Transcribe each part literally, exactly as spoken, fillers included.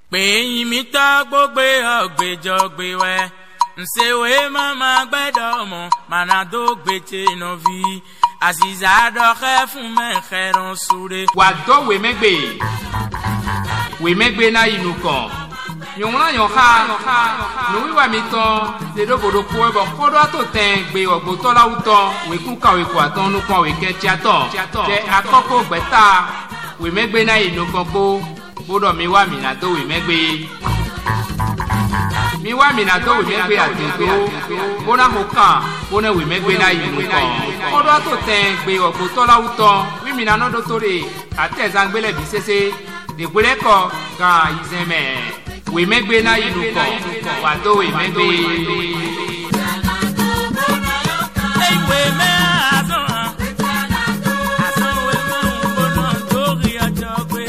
Pé mi tá gbogbo ọ̀gbẹ́jọ́ gbé wẹ́. Nsewe mama gbedo mo manado gbete no vi Aziza do khefun me kheron sure Wa do we megbe We megbe na inuko Yonra yon ha No wi wa mi ton de do bodo ko e bo kodo to ten gbe ogbo to la uto we kun ka we ko aton nu kon we ke ti aton te akoko gbeta we megbe na inuko gbo bodo mi wa mi na do we megbe Mi wa mi na do we megbe atego bona hoka bona we megbe na inuko kodo to ten gbe ogbo to la uto wi mi na no do tore atezan gbele bi sese de gbele ko ga izeme we megbe na inuko wa do we megbe Hey we me azon azon we mo bono tori ajogbe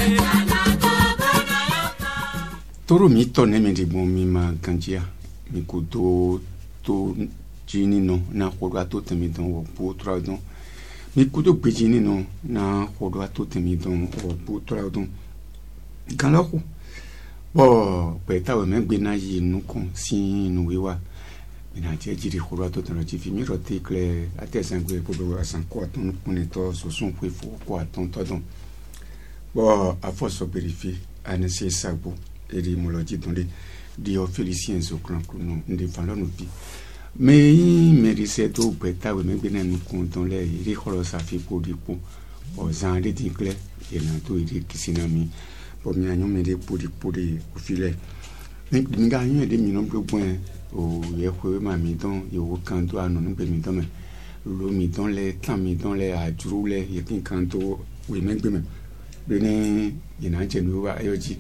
Toro mi to ne me de bon mi ma kanjia mi ko do to jini no na khodo to temi don wo po trois don mi ko do pe jini no na khodo to temi don wo po trois don kan lo ko bo pe ta we me gbe na yi nu kon si nu we wa mi na je jiri khodo to tan ti fi mi ro te kle ate san gbe po do asan ko ton kun to so sun pe fo ko aton to don bo a fo so vérifier anese sagbo eri moloji donde di officien zo kran kuno ndi falo no bi me me riseto beta we me gbena nu kun don le eri kholo sa fi ko di po o zan de di kle e na to eri kisina mi po mi anyo me de po di po de o file ni mi ga anyo de mi no gbon o ye ko ma mi don yo wo kan to anu nu pe mi don me lo mi don le tan mi don le ajuru le ye kin kan to we me gbe me be ni ina je nu wa ayoji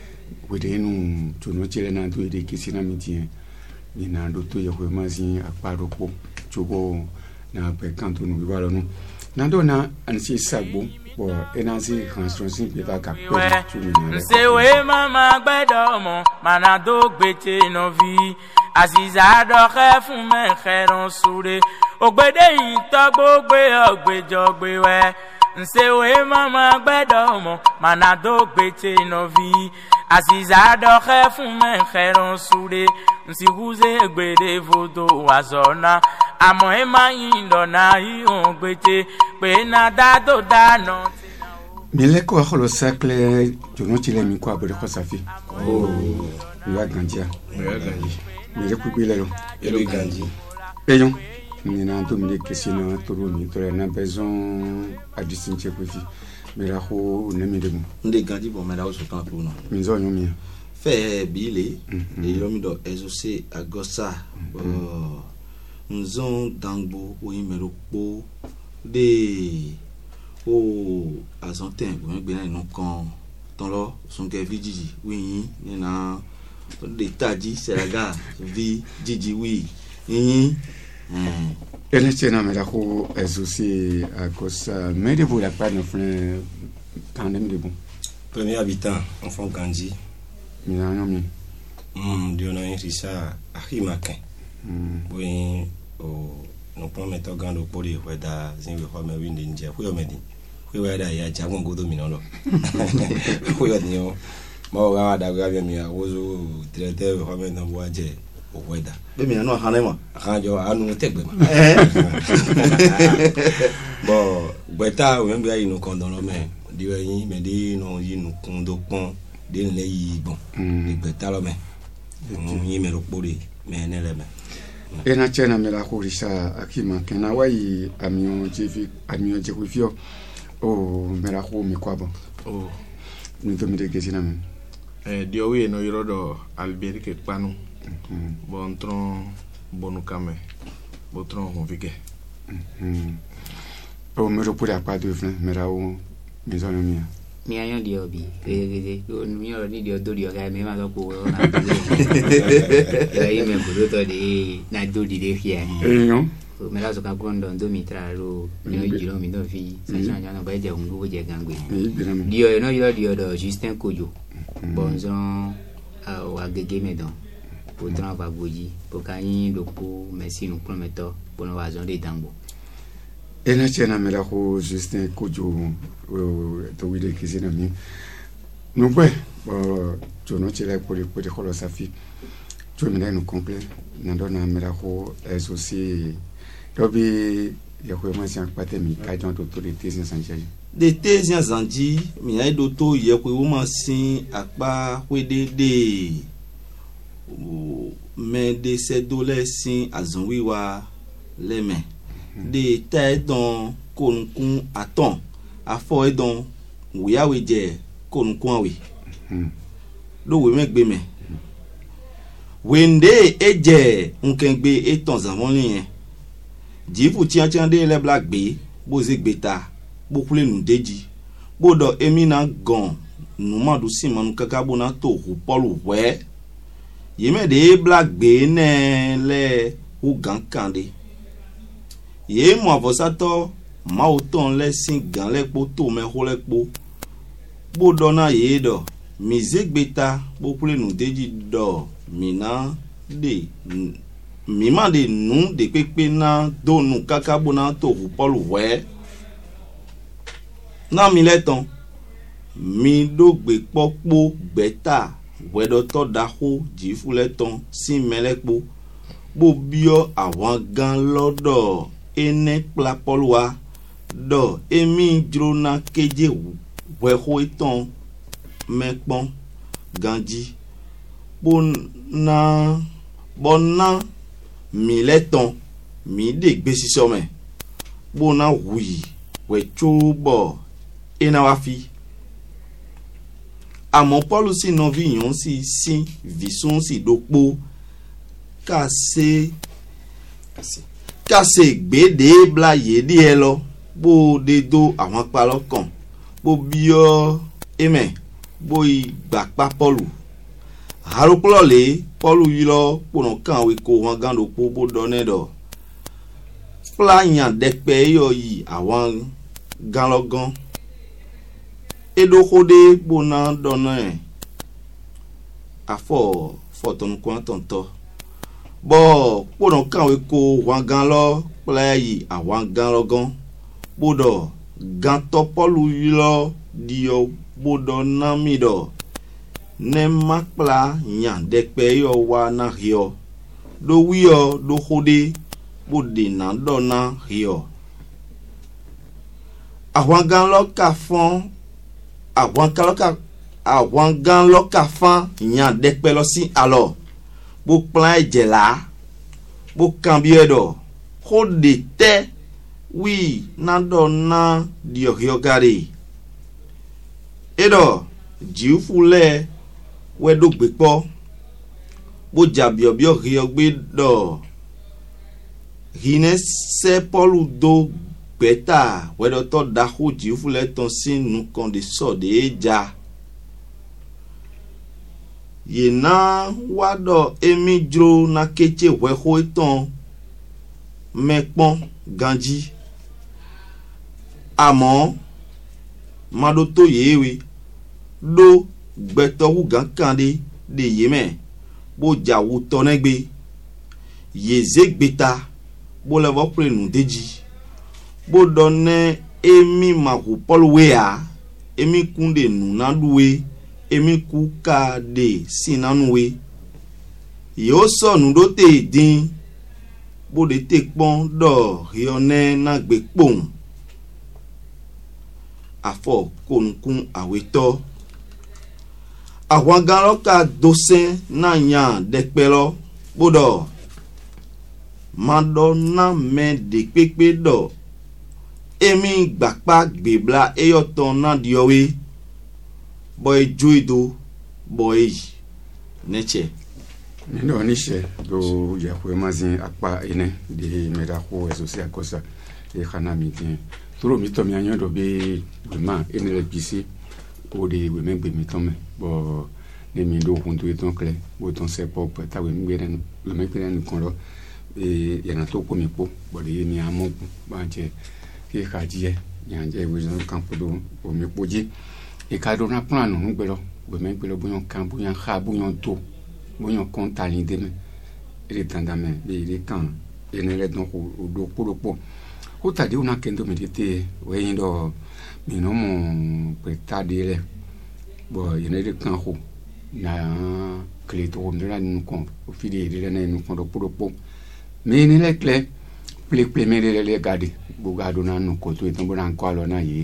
Wedenu tuno chile na do de kisina mitie ni na do to ye ko mazin aparopo chobo na pe kanto no bibalo no na do na ansi sagbo bo enansi construction pe ta ka pe tuni na Nsewe mama gbedo mo manado gbete no vi Aziza do khefun me kheron sure Ogbede yin to gbogbo ogbejo gbe we Nsewe mama gbedo mo manado gbete no vi Aziza do khefun me kheron sure Nsi huze gbede vodo wazona Amo e mayin do na hi on gbete Pe na da do da no Mile ko kholo sakle jono chile mi ko abore ko safi oh ya ganjia ya ganji mile ku gbele lo ele ganji eyon ni na to mi kesina toro mi to na besoin a distinguer ko fi mira ko ne mi de mo nde ganji bo mera o so kan ko no mi zo yon mi fe bi le de yo mi do exaucer agosa bo nzon dangbo o yin mero po de o azonten bo gbe na inu kan ton lo sunke vi jiji wi ni na de taji seraga vi jiji wi yin eh ele tena mera ko exaucer agosa mais de vous la pas no frère quand même de bon premier habitant enfant Gandhi mi na no mi mm dio no insisa ahimaken mm oui o no prometo gando pori weda zinwe ho me winde nje huyo medi huyo weda ya jago ngodo mi no lo huyo ni o mo ga da ga bi mi awozo trete ho me no waje o weda be mi no hane ma ajo anu tegbe ma bo gbeta o me bi ayi no kon don lo me di yin me di no yin no kun do pon de le yi bon gbeta lo me yin me ro pori me ne le me ena chena mela ko risa akima kena wai amio jevi amio jekufio o mela ko mi kwabo o ni to mi de gesina me eh dio we no yorodo alberi ke panu bon tron bonu kame botron on vike o me ro pura pa de flan mera o mi zo no mia mi ayo dio bi gege o mi ro ni dio do dio ga me ma so ko na ya yi me budo to de na do di de fia eh yo o me la so ka gondo ndo mi tra ro ni o jiro mi do fi sa jan jan ba je ungu je gangwe dio no yo dio do Justin Kojo bonzon a wa gege me don pour tran va goji pour kayin do ko merci nous promettons pour nous azon de dango ena chena mela ko Justin Kojo to wide kisina mi no bwe jono chile pori pori kholo safi tu mi na no complet na dona mera ko esosi dobi ya ko ma sian pate mi ka jon to to de tesi sanjaji de tesi sanji mi ai do to ye ko wo ma sin apa we de de me de se dole sin azunwiwa leme de ta don konkun aton afo edon wiyawe je konkun awe do we me gbe me wende eje nkengbe eton zamoni yen jifu tia tia de le black be bo ze gbeta bo kule nu deji bo do emi na gon nu madu simon kaka bo na to hu polu we yeme de black be ne le u gan kande ye mo avosato ma o ton le sin gan le po to me ho le po bo do na ye do mi ze gbeta bo kule nu deji do mina de mi ma de nu de pepe na do nu kaka bo na to hu polu we na mi leton mi do gbe popo gbeta wedo to da ho jifu leton si melepo bo bio àwọn gan lodo ene plapolwa do emi drona keje we ho iton mepon ganji bona bona mi leton mi de gbe siso me bona wi we chubo ina wa fi àmọ́ Paul si no vi yon si si vison si dopo kase kase kase gbede bla ye di e lo bo de do àwọn pa lọ́kàn bo bio amen bo igba pa Paul haroplo le Paul yi lo pono kan we ko wọn gan do po bo do ne do plan de pe yo yi àwọn gan logan edo kode bona dona afọ foton kwa tonto bo pono kan we ko wan gan lo play awan gan logan bodo gan to Paul yi lo dio bodo na mi do ne makpla yan de pe yo wa na hio do wi yo do kode bodi na dona hio awan gan lo ka fon àwọn kaloka àwọn gan loka fan yan de pe lo si alors bo plan eje la bo kan bi edo ko de te wi na do na di ohiogari edo jiufule we do gbe po bo jabi obi ohiogbe do hine se Paul do beta wedo to da ho jiufule ton sin nu kon de so de eja ye na wado emi jro na keche we ho ton mepon ganji àmọ́ mado to yewe do gbeto wu gan kande de yeme bo jawu to negbe ye zegbeta bo levo pre nu deji bo donne emi mahu polwea emi kunde nu naduwe emi kuka de sinanuwe yo so nu do te din bo de te pon do rione na gbe pon afọ konkun aweto àwọn gan loka dosen na yan depelo bodo madonna me de pepe do emi gbapa gbebla eyoton na diowe boy juido boy neche ndo nishe do ya ko mazin apa ene de meda ko esosi akosa e khana mitin toro mi to mi anyo do be ma ene le pisi o de we me gbe mi to me bo ne mi do huntu e ton kle bo ton se pop ta we mi gbe le me gbe ni kon lo e ya na to ko mi po bo de mi amo ba je ke ka je yan je we no kan po do o mi po je e ka do na plan no gbe lo we me gbe lo bo yon kan bo yan kha bo yon to bo yon konta ni de me e tanda me be ile kan ene le don ko do ko po o tadi una kendo medite we ndo mi no mo pretade le bo yene de kan ho na kle to mdra nu kon o fi de de na nu kon do pro po me ni le kle ple ple me le le gadi bu gado na nu ko to itan bo na ko lo na yi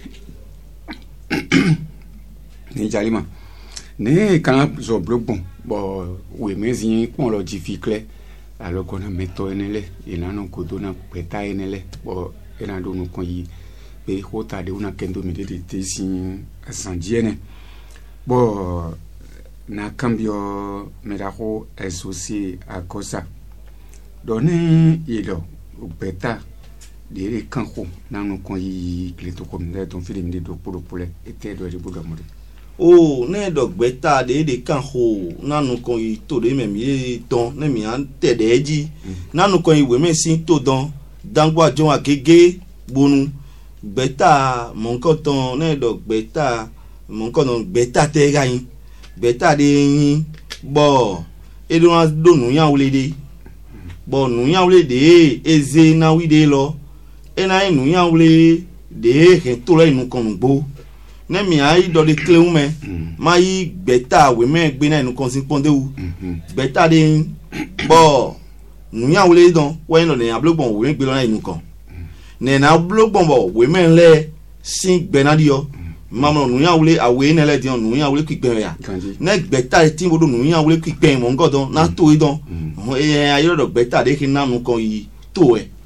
ni jalima ne kan zo blogbon bo we mezin kon lo ji fi kle alo ko na meto enele ina no ko do na peta enele bo ina do nu kon yi be hota de una kendo mi de te sin asandiene bo na cambio merajo associé a cosa doni ido peta de kanko na nu kon yi kleto ko mi don film de do poro pole ete do de buga mori o ne do gbeta de de kanko na nu kon yi to de me mi ton ne mi an te de ji na nu kon yi we me sin to don dangbo ajo agege bonu gbeta mon koton ne do gbeta mon konon gbeta te gayin gbeta de yin bo e do na do nu yan wule de bo nu yan wule de eze na wi de lo e na nu yan wule de ke to le nu kon gbo ne mi ai do de cleun me ma yi gbeta we me gbe na nu kon sin ponde wu gbeta de yin bo nu yan wule don we no le ablogbon we gbe lo na nu kon ne na blogbon bo we men le sin gbenadio mama nu yan wule awe ne le dion nu yan wule kwigben ya ne gbeta ti bodo nu yan wule kwigben mo ngodon na to idon e ayo do gbeta de ki na nu kon yi to e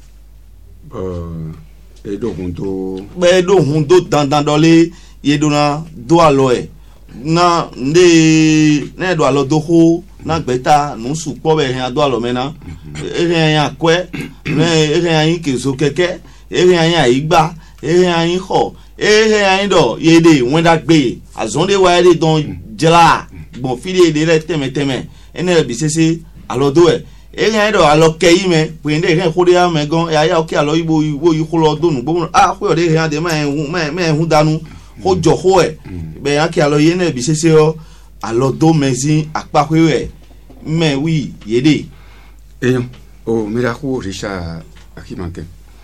e do hun do be do hun do dandan do le ye do na do alo e na nde ne do alo do ho na gbeta nu su po be hen do alo me na e hen yan kwe ne e hen yan ke so keke e hen yan igba e hen yan ho e hen yan do ye de won da gbe azonde wa de don jela bon fide de le teme teme ene bi sese alo do e e hen do alo ke yi me pe nde hen khode ya me gan ya ya o ke alo ibo ibo yi kholo do nu gbo ah ko de hen de ma hun me me hun danu ho jo ho e be ya ke alo ye ne bi sese o alo do mezin apa ko e me wi yede eyo o mira ko risha akimanke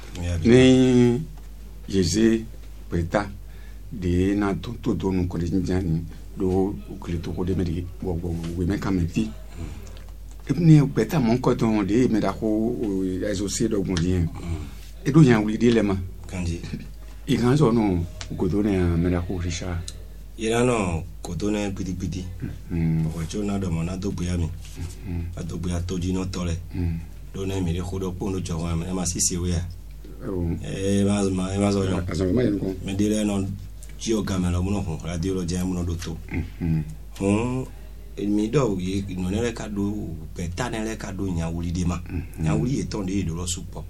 ni yeze peta de na to to do nu ko de njani do ukleto ko de meri bo bo we me kam fi ni peta mon ko ton de mera ko associé do gondien e do yan wi de lema kandi i kan so no ko do ne mera ko risha ira no ko do ne pidi pidi ko cho na do mo na do buya mi a do buya to ji no tole do ne mi re ko do po no jo wa me ma sisi we ya eh ma ma ma so jo me dire no ji o gamelo mo no ho radio lo je mo no do to hon mi do ye no ne ka do peta ne le ka do nya wuli de ma nya wuli e ton de do lo supo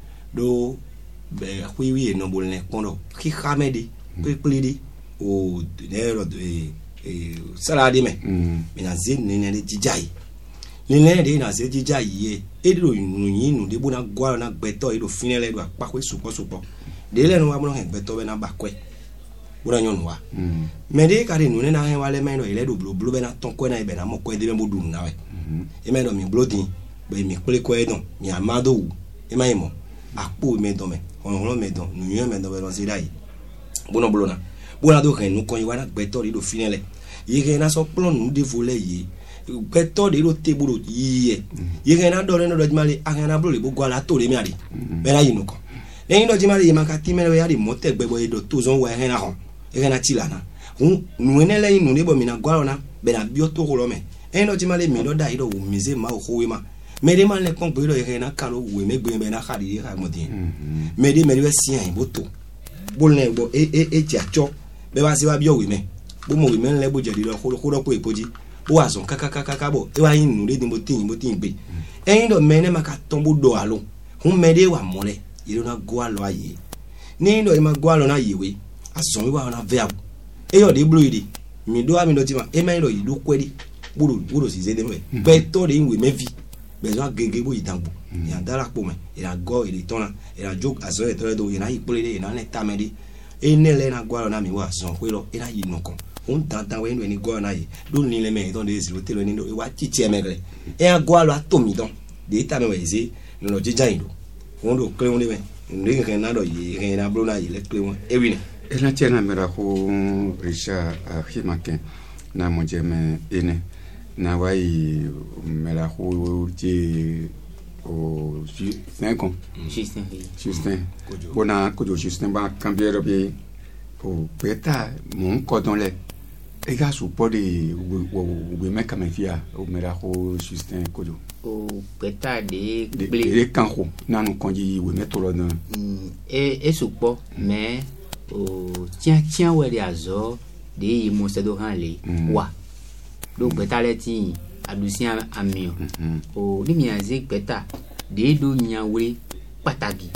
do be wi wi no bol ne kondo ki khamedi pe plidi o ne ro e e salade me mi na zin ne ne jijai ni ne de na se jijai ye e do nu yin nu de bo na gwa na gbeto e do finele do pa ko supo supo de le no wa mo no gbeto be na ba kwe ura nyon wa me de ka de nu ne na hen wa le me no ile do blo blo be na ton ko na e be na mo ko de be mo du na we e me do mi blooding be mi pele ko e don mi amado wu e ma imo apo me do me on on me do nu yen me do be lo si dai bono blona bona do kan nu ko yi wa na gbeto ri do finele yi ke na so plon nu de vole yi gbeto de ro te buru yi yi ke na do re no do jmale agana bro le bo gwa la to le mi ari be na yi nu ko e no jmale yi maka ti me le ya di mo te gbebo e do to zon wa he na ho e ke na ti la na hun nu ene le nu de bo mi na gwa na be na bi o to ro me e no jmale mi do da yi do wo mize ma o ho we ma me de man le kon gbe do e ke na ka lo we me gbe be na khadi yi ka mo tin me de me de si an bo to bo le bo e e e ti acho be ba si wa bi o we me bo mo we me le bo je di lo ko ko ko epoji bo azon kaka kaka kaka bo e wa yin nu de mo tin mo tin gbe e yin do me ne ma ka ton bo do alo hun me de wa mo le yi na go alo aye ni do e ma go alo na yewe azon wi wa na ve abu e yo de blu idi mi do ami do ti ma e ma yin do yi do kwedi buru buru si ze de me pe to de we me vi bezo gege bo idangbo ya dara po me ira go ire tona ira joke aso e tore do ina ipole de ina neta me di e ne le na gwa na mi wa so pe lo ira yi noko un dandan we ni go na yi do ni le me don de si lo te lo ni do e wa chichi e megre e a gwa lo atomi don de ta me we zi no lo jija indo won do kle won de me ndi ke na do yi ke na bro na yi le kle won e wi ne e na tiena mera ko risha a himaken na mo je me ene na wai me la ho je o cinq ans Justin Justin bona ko Justin ba cambier bi o peta mon cordon le e ga su po de o me kamefia o me la ho Justin ko o peta de de kanko na no konji we me tolo na e e su po mais o tiens tiens we de azo de yi mo se do han le wa do peta le ti adusian amio o ni mi aze peta de do nyawe pataki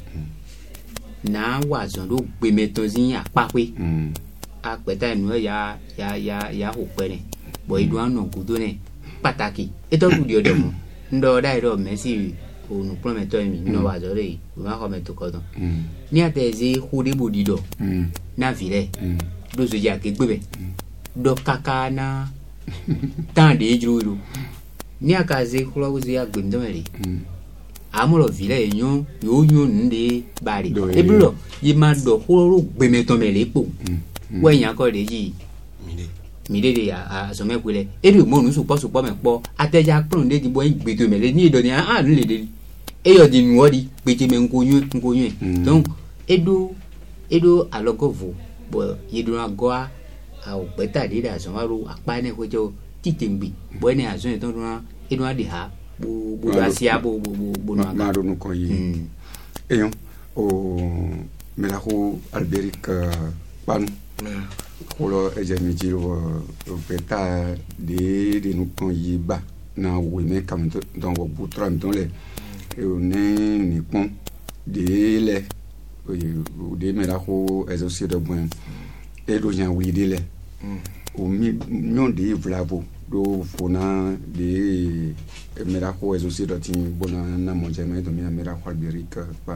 na wa zon do gbe meton zin apape a peta enu ya ya ya ya ho pere bo idu anu gudo ne pataki e to du di odo mo ndo dai do mesi o nu prometo mi no wa zo re o ma ko meto ko don ni atezi hu de bodi do na vile do zo ya ke gbebe do kaka na tan de juru ni akaze kula uzi ya gbem do meri amolo vile enyo yo yo nde bari e bro yi ma do horo gbeme to mele po we yan ko de yi mide mide de a so me pele e ri mo nu supo supo me po ateja pron de jibo gbe to mele ni do ni a nu le de e yo di nu odi pe ti me nkoyun nkoyun donc edo edo alogovo bo yidu agoa a o beta de da so ro apa ne ko jo titimbi bo ne azo to ro edo adi ha bu bu asia bu bu bu no ma do no ko yi eyon o me la ho alberic pan ko lo e je mi ji o peta de de no ko yi ba na we me kam don wo bu tram don le e o ne ni pon de le o de me la ho e zo si de bon e do jan wi de le o mi nyon de vlavo do fona de meraho ezo si do tin bona na mo jeme do mi meraho alberic pan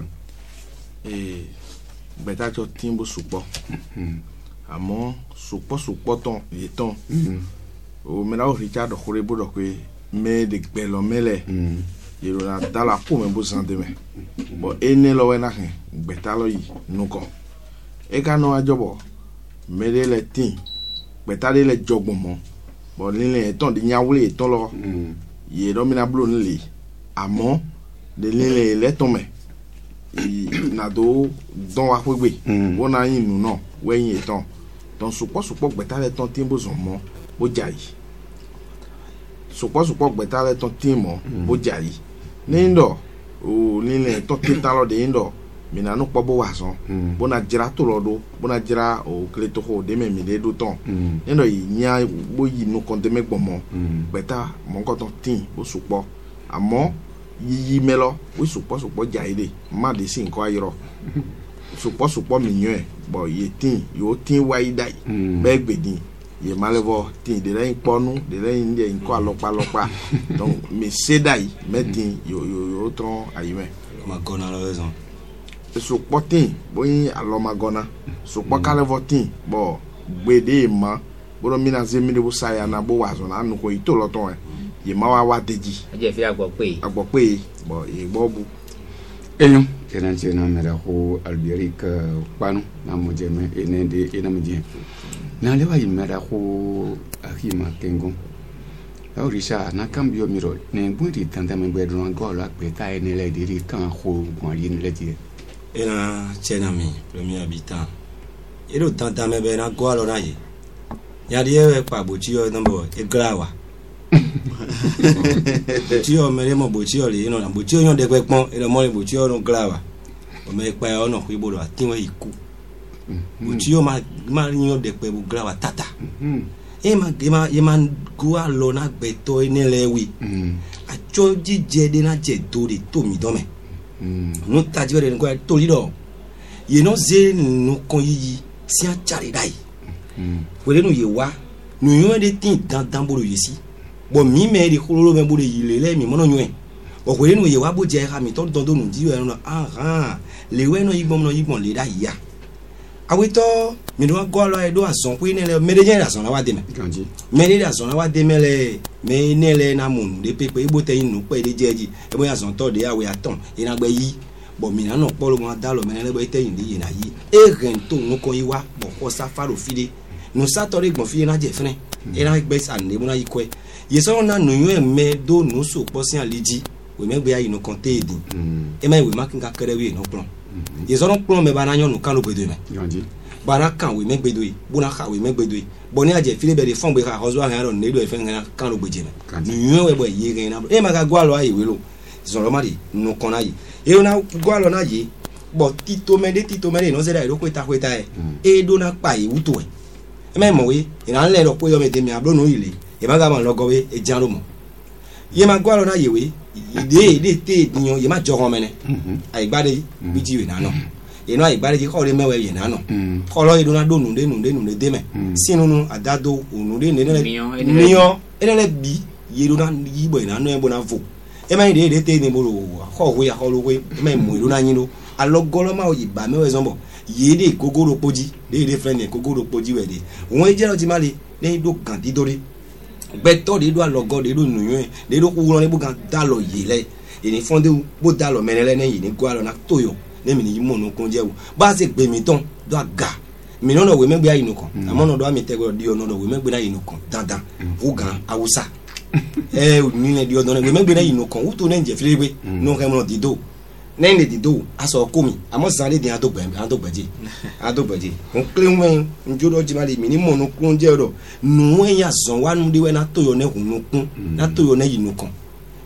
e beta to timbo supo amo supo supo ton ye ton o meraho Richard khorebo do ke me de gbelo mele ye ro na dala ko me bo sande me bo ene lo we na hen beta lo yi nuko e ka no ajobo me de le tin beta de le jogbon mo bon lile ton de nyawle ton lo ye do mina blo nle amo de lile le ton me na do don wa pegbe wona yin nu no we yin ton ton supo supo gbeta le ton timbo zon mo bo jayi supo supo gbeta le ton timo bo jayi ni ndo o lile ton tintalo de ndo mina no pobo wason bona jira to lodo bona jira o kleto ho de me mi de do ton endo yi nya bo yi no konte me gbomo beta mon ko ton tin bo supo amo yi melo we supo supo jaide ma de sin ko ayro supo supo minyo bo ye tin yo tin wai dai be gbedin ye malevo tin de rein ponu de rein de nko alopa lopa donc me sedai metin yo yo yo tron ayime ma gona la raison supporting boyin alomagona support kale voting bo gbede ma bo mi na zemi de bo saya na bo wazo na anu ko ito loton e ye ma wa wa deji aje fi agbo pe agbo pe bo e gbobu eyon kenan je na mera ho alberic panu na mo je me ene de ene me je na le wa mera ho ahima kengo o risha na cambio miro ne bundi tanta me bedron go la peta ene le diri kan ho gon yin le die ena chenami premier habitant ero tanta me be na go alo na ye ya die pa bochi o number e grawa bochi o mere mo bochi o le no na bochi o yon de pe pon e mo le bochi o no grawa o me pa o no ku ibo lo atin we iku bochi o ma ma yon de pe bu grawa tata e ma e ma e ma go alo na gbe to ene le wi ajo jije de na je do de to mi do me no taji re ngo to lido ye no ze no kon yi si a chari dai wele no ye wa no yo de tin dan dan bolo yesi bo mi me ri kholo me bolo yi le le mi mo no yuen o wele no ye wa bo je ha mi to don do no di yo no ah ah le we no yigbon no yigbon le dai ya awito mi no go lo e do ason ku ne le me de je ason la wa de me ganji me de ason la wa de me le me ne le na mun de pepe ibo te inu pe de jeji e bo ason to de awe aton ina gbe yi bo mi na no polo mo da lo me le be te yin de na yi e ren to no ko yi wa bo ko safaro fide no satori gbon fi na je fren era gbe sa ne muna ikwe ye so na no yo me do no so po si aliji we me gbe ya inu kan te edin e ma we ma kin ka kere we no plan ye so no plan me ba na yon no kan lo gbedo me yanji bara kan we me gbedo yi bona ka we me gbedo yi boni aje file be de fon be ka hozo ha ro ne do e fe ngana kan lo gbeje me no yo we bo ye gen na e ma ka gwa lo ayi we lo so lo ma di no kan ayi e na gwa lo na yi bo tito me de tito me de no se da ro kweta kweta e e do na pa yi wuto e me mo we ina le ro po yo me de mi ablo no ile e ma ga ma logo we e jan lo mo ye ma gwa lo na ye we ide ide te diyan ye ma jogon me ne ai gba de bi ji we na no ye no ai gba de ko le mewe ye na no ko lo do na do nu de nu de nu de me sinu nu adado onu de ne ne niyo ene le bi ye do na yi bo na no e bo na vo e ma ide ide te ni bo lo ko we ya ko lo we me mo do na yin lo alogolo ma o yi ba mewe zombo ye de gogoro poji de de friend e gogoro poji we de won je lo ti male de do kan di dori beto de do alogo de do nuyo de do ku ro ni bu kan da lo ye le eni fonde bo da lo menele ne yi ni go alo na toyo ne mi ni mo no kun je wo ba se gbe mi ton do aga mi no no we me gbe ayi no kan amo no do ami te go di ono no we me gbe na yi no kan dandan wo gan Hausa eh ni le di ono we me gbe na yi no kan wo to ne je file gbe no kan mo di do ne ne di do aso ko mi amo san le di an to gbe an to gbeje an to gbeje on clean wen njo do jimale mi ni mo no kun je do nu en ya zon wa nu de we na toyo ne hunu kun na toyo ne yi no kan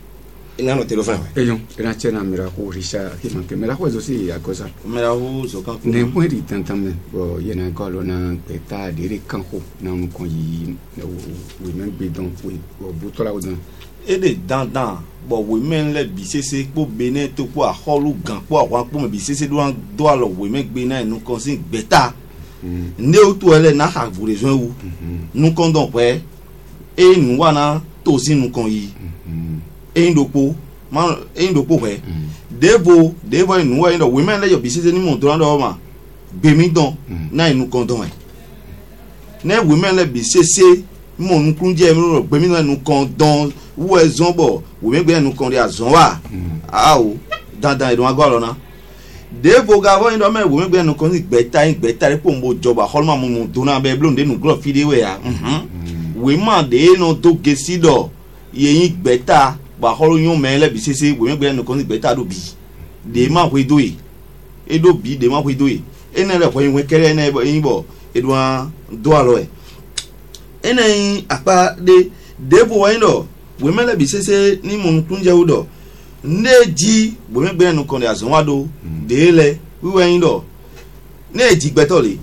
ina no telefone ello era chena mira ko risha himan que mira ko eso sí a cosa mera hu so kan ne mueri tantam bo yena ko lo na peta dire kan ko na un ko yi we men be don we bo butola odon e de dandan bo we men le bi sese po bene to po a holu gan po àwọn po me bi sese do an do alo we men gbe na nu kan sin gbeta ne o to ele na ha bu rejon wu nu kan don pe e nu wa na to sin nu kan yi e ndopo ma e ndopo pe devo devo nu wa ndo we men le yo bi sese ni mo do ran do ma gbe mi don na nu kan don e ne we men le bi sese mo nu kun je mi ro gbe mi na nu kan don wo ezon bo wo me gbe nu kan ri azon wa a o dandan idun agwa lona devo ga wo ndo me wo me gbe nu kan ni gbeta yin gbeta re po mo joba holma mo mo do na be blon de nu glo fide we ya mhm we ma de no do gesido ye yin gbeta ba holo yun me le bi sese wo me gbe nu kan ni gbeta do bi de ma we do yi e do bi de ma we do yi ene le ko yin we kere ene yin bo edun do alo e ene yin apa de devo wa ndo we mele bi sese ni mo kunje udo neji bo me gbe nu kan de azon wa do de le wi we ndo neji gbetole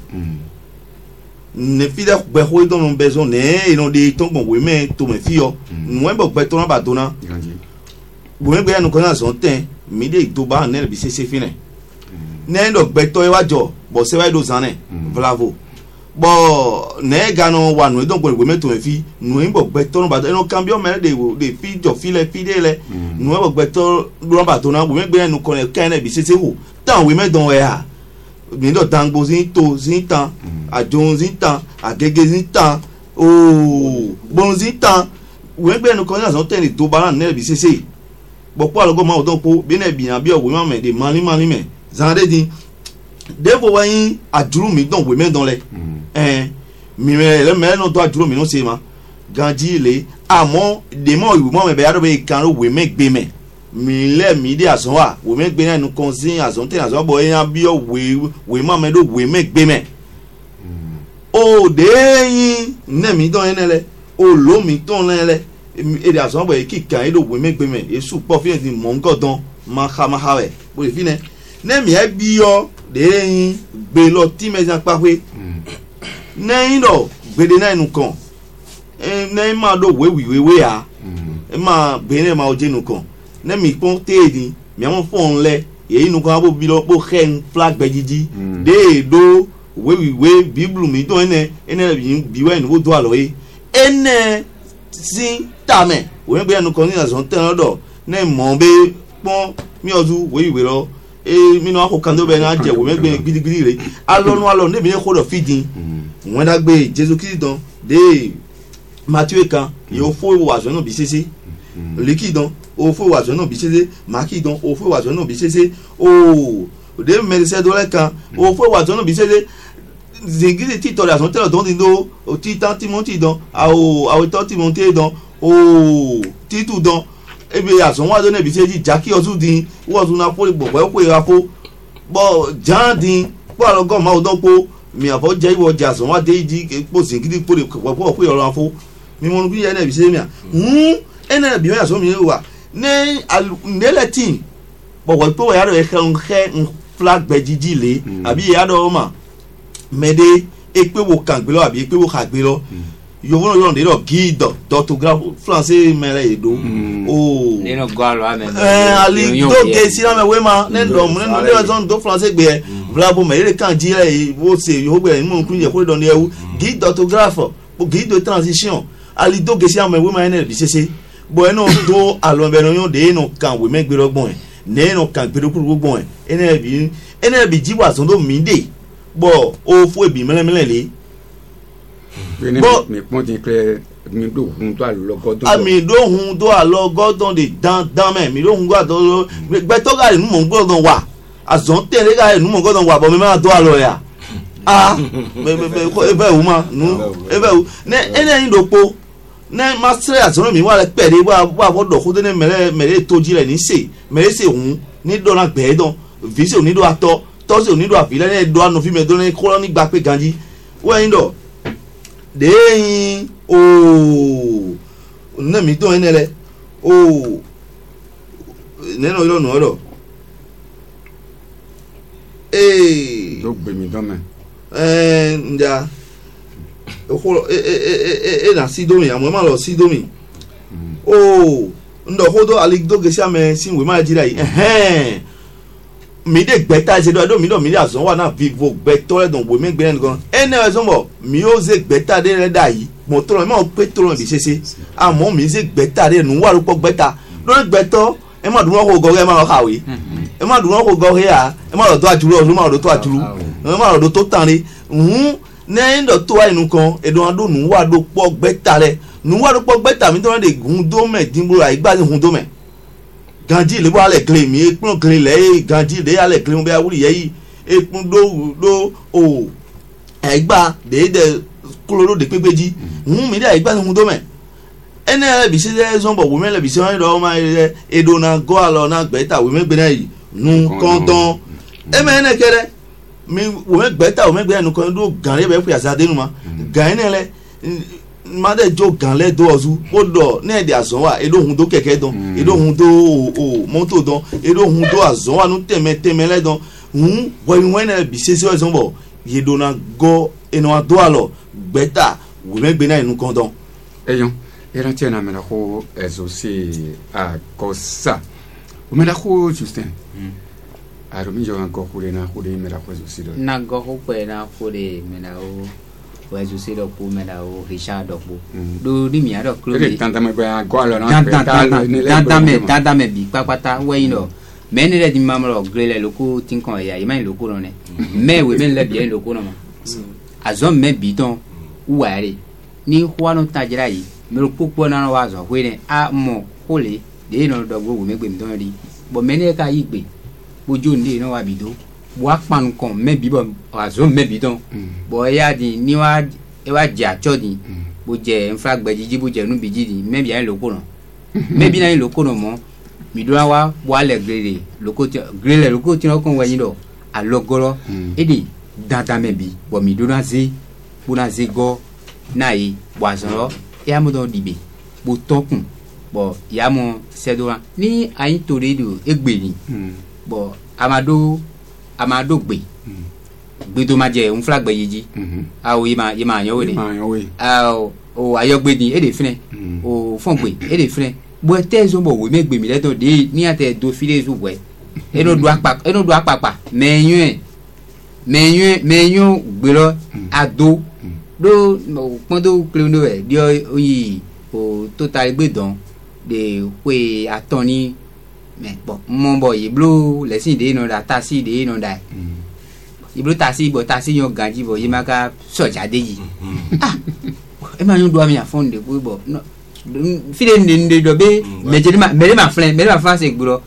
ne fi de gbe ho do no bezo ne e no de ton bon we me to me fi yo nu e bo gbe to na ba do na bo me gbe nu kan azon ten mi de do ba ne bi sese fi ne ne ndo gbe to e wa jo bo se wa do zane bravo bo ne gano wa no don gbe me to me fi nu e bo gbe to no ba no cambio me de de fi jo fi le fi de le nu e bo gbe to do ba to na bo me gbe nu kan e kan e bi sese wo tan we me don e ha mi do tangbo zin to zin tan ajon zin tan agege zin tan o bon zin tan we gbe nu kan na so ten ni to ba na bi sese bo po alogo ma o don po bi na bi na bi o we ma me de mani mani me zan de din devo wa yin ajuru mi don we me don le eh mi me le me no to ajuru mi no se ma ganji le amo de mo iwu mo me be ado be kan ro we me gbe me mi le mi de azon wa we me gbe na nu kon sin azon te azon bo yan bi o we we ma me do we me gbe me o de yin ne mi don ene le o lo mi ton le le e de azon bo e ki kan e do we me gbe me e su po fi en mo nko don ma kha ma ha we bo fi ne ne mi e bi yo de yin gbe lo ti me jan pa we ne yin do gbe de na nu kan e ne ma do we wi we we a e ma gbe ne ma o je nu kan ne mi pon te di mi amon fon le ye nu kan abo bi lo po khen flag bejiji de do we wi we bible mi do ene ene bi we nu do alo yi ene sin tame we gbe nu kan ni azon ten do ne mo be pon mi ozu we wi lo e mi no akọ kan do be na je we gbe gidigidi re alonu alo ne bi ne ko do feeding wọ́n dá gbé Jésù Kristi dán dé Matthieu kan yóò fó wàzọ́ náà bí sese lékì dán ó fó wàzọ́ náà bí sese Máàkì dán ó fó wàzọ́ náà bí sese ó dé mẹ́rìsẹ́ dọ́lẹ́ kan ó fó wàzọ́ náà bí sese zingiri ti tọrọ àsán tẹlẹ tó ń ti do o ti tán tí mo ti dán àwò àwòtọ́ tí mo ti dán o títù dán ebi àsán wà lónìí ebi sẹ́jì jákè ọ̀tún dín wọ́n tún náà pọ́lì gbọ̀gbọ́ ẹ̀kọ́ ìra kó bọ́ jáàn dín pọ́ àlọ́gọ́ máa dán pọ́ mi àfọ́ jẹ́ ìwọ jẹ́ àsán wà dé ìdí pò zingiri pọ́lì pọ̀ pọ̀ ọ̀rọ̀ àfọ́ mi mọ̀ níbi ẹ̀nà ebi sẹ́jì mi à ń ẹ̀nà ebi mẹ́ta sọ́ mi wà ní alùpùpù bọ̀wọ̀ pé wọ́n yàrá ẹ̀kẹ́ ń xẹ́ ń flag gbẹ̀jìjì lé àbí yàrá ọmọ mẹ́ẹ̀dẹ́ ekpe wo kàn gbé lọ àbí ekpe wo kà gbé lọ yòówó náà yọ̀rọ̀ nílò guide d'orthographe français mẹ́rẹ̀ èdò ooo nínú gọ́ọ̀lù àmì ẹ̀ ali tó gé sí àmì ẹ̀wé ma nínú ọ̀mù nínú ilé ẹ̀sán tó français gbé ẹ̀ vlabo mẹ́rẹ̀ kàn jí ẹ̀ wó ṣe yòówó gbé ẹ̀ nínú kúnyẹ̀ yẹ kó lè dán ní ẹ̀wú guide d'orthographe guide de transition ali tó gé sí àmì ẹ̀wé ma ẹ̀ bí ṣeṣe bọ̀ ẹ̀ náà tó àlọ́ ẹ̀bẹ̀rẹ̀ yóò dé inú kàn wé mẹ́gbẹ́ lọ́gbọ̀n ẹ̀ nínú kàn gbẹdọ́kúrú gbọ̀n ẹ̀ ẹ̀ ẹ̀ bí jíwà sọ́dọ̀ mí dé bọ o fún ebi mẹlẹmẹlẹ le. bọ mi pọn ti kẹ mi do hun tó àlọ gọdọn. ami do hun tó àlọ gọdọn de dan dan mẹ mi do hun gọdọn gbẹtọ ká lè numọ gọdọn wa àzọn tẹlẹ ká lè numọ gọdọn wa bọ mi máa tó àlọ yà a ebe wù ma nu ebe wù ne ẹnẹ yín do po ne ma sẹ àzọn mi wà lẹ pẹ de wà wà fọ dọkú tó ne mẹrẹ mẹrẹ tó jí rẹ ní sè mẹrẹ sè hun ní dọ́nà gbẹ̀ẹ́ dán vise òní do atọ tọ́sí onídò àfilẹ́ ní ẹ̀dọ́ ànúfí mẹ́tọ́ ní kọ́lọ́ nígbà pé ganjí wọ́n yín dọ̀ déyìn ooo nínú mi tó ń nẹ́lẹ̀ ooo nínú ìlọ́nù ọ̀rọ̀ ee. ló gbé mi dán mẹ́. ẹ̀ẹ́ ǹjà okòrò ẹ̀ ẹ̀ ẹ̀ ẹ̀ nà sí domi àmọ́ ẹ̀ má lọ sí domi ooo ndọ̀kọ́dọ̀ aligidógesí àmẹ́ sí ìwé má jíra yìí ẹ̀hẹ́n mi de gbẹta ẹsẹ dọ ẹdọ mi dọ mi de azọn wa náà vivo gbẹtọ rẹ dùn wò mí gbẹrẹ nìkan ẹnẹ ẹsọ bọ mi yóò ṣe gbẹta de rẹ dà yìí mọ tọrọ mi máa pé tọrọ mi ṣeṣe àmọ́ mi ṣe gbẹta de nù wà lópọ gbẹta lórí gbẹtọ ẹ má dùn wọn kó gọrẹ ẹ má lọ kàwé ẹ má dùn wọn kó gọrẹ yà ẹ má lọ tó àjùlọ ọdún má lọ tó àjùlọ ẹ má lọ tó tàn rí hùn nẹyìn dọ tó wà inú kan ẹdùn adó nù wà lópọ gbẹta rẹ nù wà lópọ gbẹta mi tọrọ de hùn dómẹ dínbó àyígbá ní hùn dómẹ ganji le bɔ alɛ kele mi ekplɔ kele lɛ eye ganji de alɛ kele mo bɛ awuli yɛ yi ekplɔ do do o ɛgba de de kolo do de kpekpe dzi ŋun mi de ɛgba ŋun do mɛ ɛnɛ yɛ bisi de zɔnbɔ wòmɛ lɛ bisi wɔn yɛ ma yɛ edo na gɔ alɔ na gbɛta wòmɛ gbɛna yi nu kɔntɔn ɛmɛ ɛnɛ kɛ dɛ mi wòmɛ gbɛta wòmɛ gbɛna nu kɔntɔn do gan yɛ bɛ fi asa denu ma gan yɛ lɛ made jo gan lẹ do ọzu ó dọ ní ẹdí àzọ wa edo hun do kẹkẹ dán edo hun do o mọtò dán edo hun do àzọ wa nu tẹmẹ tẹmẹ lẹ dán hun wẹniwẹni náà bí sẹsẹ ọsàn bọ yedo na gọ ẹnu wa do alọ gbẹta wòmẹgbẹ náà inú kan dán. ẹyàn ẹran tí ẹ náà mẹ́ta kó ẹ̀zọ́ sí àkọsà mẹ́ta kó Justin àròmí jọ wọn gọ́kú rẹ̀ náà kó lè mẹ́ta kó ẹ̀zọ́ sí lọ. na gọ́kú pẹ̀ náà kó lè mẹ́ta ó wẹ́ẹ́sù sí lọ́kù mẹ́ta ó Richard dọ̀kú do ní mìíràn dọ̀ kúrò lè tantamẹ bẹ agọ alọ náà pẹ tantamẹ tantamẹ bi pápátá wẹ́yìn lọ mẹ́ni rẹ̀ di máa lọ gírẹ́lẹ̀ lóko tí n kàn ẹ̀yà yìí máa ń lóko lọ nẹ mẹ́wèé mẹ́ni lẹ́ bìẹ́ lóko lọ mọ́ àzọ́ mẹ́ bì tán wúwa rẹ̀ ní wánú tajira yìí mẹ́rin kókó náà wà zọ̀ wẹ́n ní a mọ̀ kó lè dé iná dọ̀gbọ́ wò mẹ́gbẹ̀mí tán rí bọ̀ mẹ́ni rẹ̀ ká yí gbé bójú ní iná wà bì tó wà kpanu kàn mẹ́bi bọ̀ àzọ́ mẹ́bi tán bọ̀ ẹ̀yà di ní wà ẹ wà jẹ àtsọ di bó jẹ nfa gbẹdidi bó jẹ nubi di mẹbi ayi loko nọ mẹbi ayi loko nọ mọ midura wa bọ alẹ grele loko ti grele loko ti n'ọkàn wẹnyi dọ alọgọlọ edi dandan mẹbi bọ midura ze bona ze gọ n'ayi bọ azọlọ eyamu dọ dibe bó tọkun bọ yamu sẹdọra ní ayi tori do egbeni bọ amado amado gbe gbedo ma jẹ n fila gbẹ yiji awo yi ma yi ma yan wele awo o ayọgbe ni e de finɛ o fɔngbe e de finɛ bɔn tɛ zɔnbɔ wo mɛ gbemi lɛ tɔ de ni a tɛ do file zu bɔɛ e n'o do akpa e n'o do akpakpa mɛ nyuɛ mɛ nyuɛ mɛ nyuɛ gbelɔ a do do kpɔndo kelen do yɛ diɔ oyi o tota gbe dɔn de koe atɔ ni mɛ bɔn mɔbɔ yiblo lɛsi de yen nɔ da tasi de yen nɔ da iblo tasi bɔ tasi yɔ ganji bɔ yima ka sɔja de yi ah e ma yɔ do ami afɔn de ko bɔ file de de dɔ be mɛjɛli ma mɛli ma filɛ mɛli ma filɛ se gbɔrɔ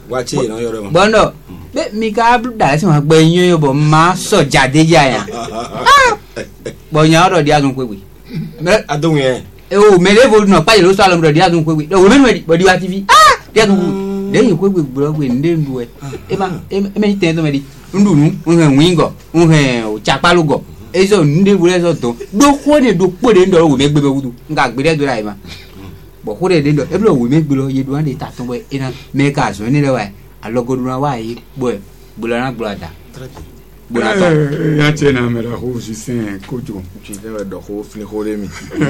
bɔn dɔ bɛ mi ka da ɛsɛ ma gbɛ nyɔ yɔ bɔ ma sɔja de yi a yan ah bon nya do dia zon kwegbe me adon yẹn e o me le vo no pa ye lo so alom do dia zon kwegbe do we me do dia tv ah dia zon de ye kwegbe bro we nde ndu e e ma e me ten do me di ndu nu un wingo un o chapalugo ezo nde bure zo to do ko de do po de ndo we me gbe be wudu nga gbe de do ra ma bo ko de de ndo e blo we me gbe lo ye do an de ta ton boy ina me ka so ni le wa alogo do na wa yi boy bulo na brother bulo to ya chena me la ho Justin Kojo tu le do ko fini ko le mi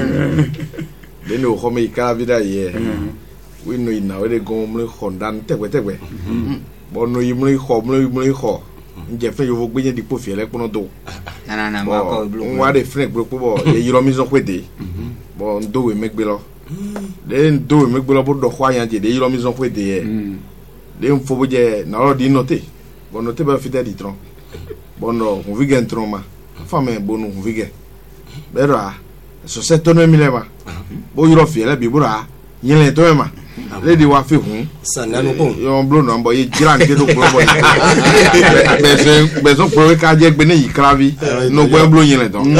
de no ko me ka vida ye we no ina we de go mo hondan tegbe tegbe bo no yi mo ko mo mo ko nje fe yo gbe yen di po fi ele pono do na na na ma ko blo wa de frek bro bo ye yiro mi zo kwede bo ndo we megbe lo de ndo we megbe lo bo do kwa yan je de yiro mi zo kwede ye de mfo bo je na ro di note bo note ba fi de di tron bo no on vi gen tron ma fa me bo no on vi ge bero a so se to no mi le ba bo yiro fi ele bi bo ra yin le to ma lady wa fi hun sananu ko yo blo no bo ye jira nke do ko bo bezo bezo pro ka je gbe ni yikravi no gbe blo yin le don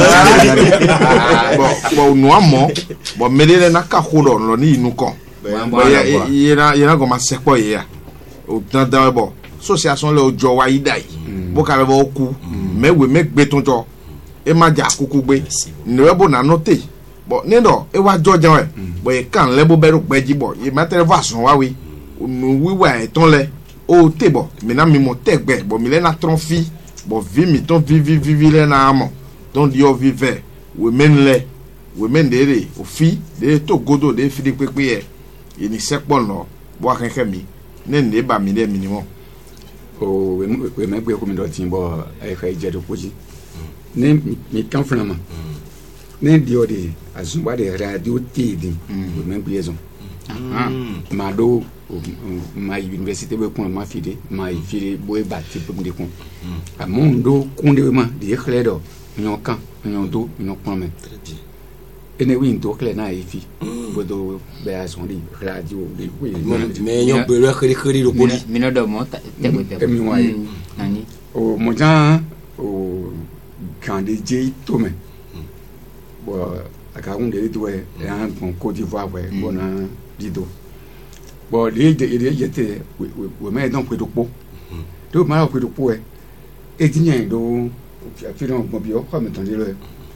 bo bo no amo bo medele na ka hodo lo ni inu kon bo ye ye na ye na go ma sepo ye ya o tan da bo association le ojo wa ida yi bo ka le bo ku mewe megbe tun jo e ma ja kuku gbe ni we bo na note bo nido e wa jojo e bo e kan le bo beru peji bo e ma tere vason wa we nu wiwa e ton le o te bo mi na mi mo tegbe bo mi le na tronfi bo vi mi ton vi vi vi le na amo don di o vive we men le we men de re o fi de to godo de fi de pepe e e ni sepo no bo akenke mi ne ne ba mi de minimum o we we me gbe ko mi do tin bo e fa je do poji ne mi kan funa ma ne di o de azumba de radio tidi we me gbe ezon ma do ma université be kon ma fide ma fide boy batti pum de kon amondo konde ma de khledo nyon kan nyon do nyon kon me très bien ene wi ndo kle na ifi bodo be azon di radio de we mais nyon be le khri khri lo poli mino do mo te te mi wa nani o mo jan o kan de je to me bo aka un de do e an kon Côte d'Ivoire we bona dido bo le de de yete we me don pe do po do ma pe do po e e tinyan do fi don mo bi o ko me ton de lo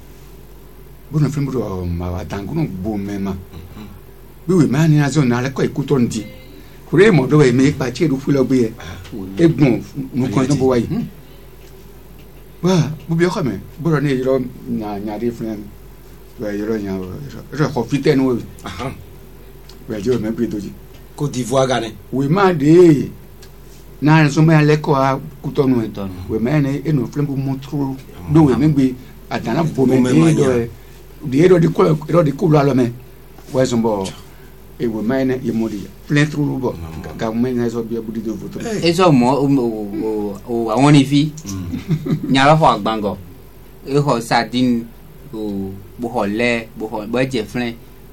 bona film do ma wa tangu no bo me ma bi we ma ni azo na le ko ikuto ndi kure mo do we me pa che do fu lo gbe e egbon no kon don bo wa yi wa bu bi o ko me bo ni ro na nya de friend we yoro nya ro ko fi ten we aha we jo me bi do ji Côte d'Ivoire gane we ma de na so me le ko a kutonu e ton we me ne e no flembu montro do we me gbe atana bo me do de do di ko do di ko lo me we so bo e we me ne e mo di plein trou bo ga me ne so bi abudi do voto e so mo o o awon ni fi nya lo ho agbango e ho sardine o bo ho le bo ho bo je flen